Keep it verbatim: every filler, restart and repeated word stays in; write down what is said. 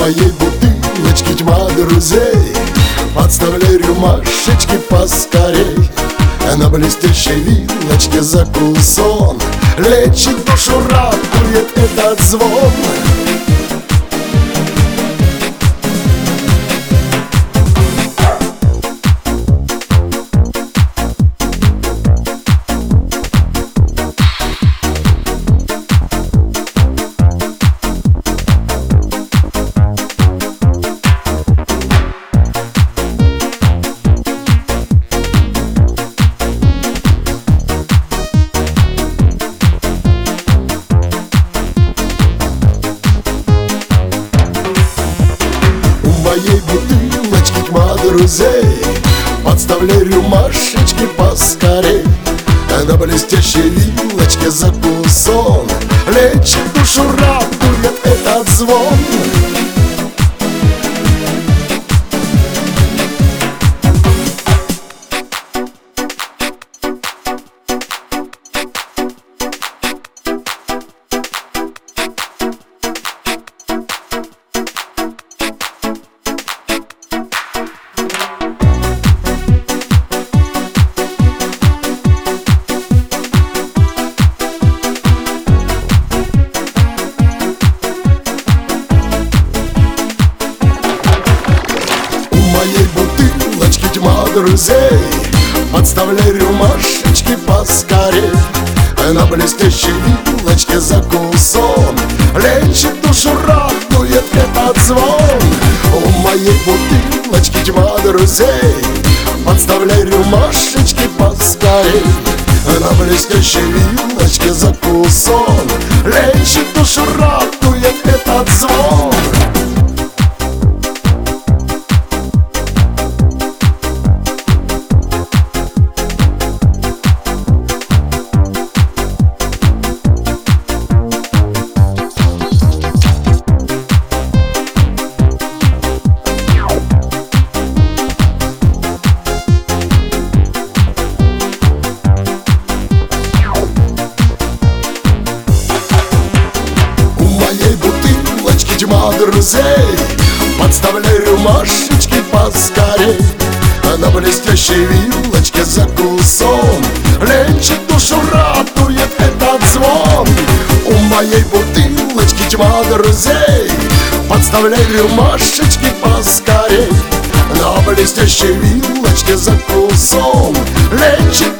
моей бутылочки тьма друзей. Подставляй рюмашечки поскорей. На блестящей вилочке закусон лечит душу, радует этот звон. Моей бутылочки тьма друзей. Подставляй рюмашечки поскорей. На блестящей вилочке закусон лечит душу, радует этот звон. Моей бутылочки тьма друзей. Подставляй рюмашечки поскорей. На блестящей вилочке закусон лечит душу, радует этот звон. У моей бутылочки тьма друзей. Подставляй рюмашечки поскорей. На блестящей вилочке закусон лечит душу, радует этот звон. Тьма друзей. Подставляй рюмашечки поскорей. На блестящей вилочке закусон лечит душу, радует этот звон. У моей бутылочки тьма друзей. Подставляй рюмашечки поскорей. На блестящей вилочке закусон лечит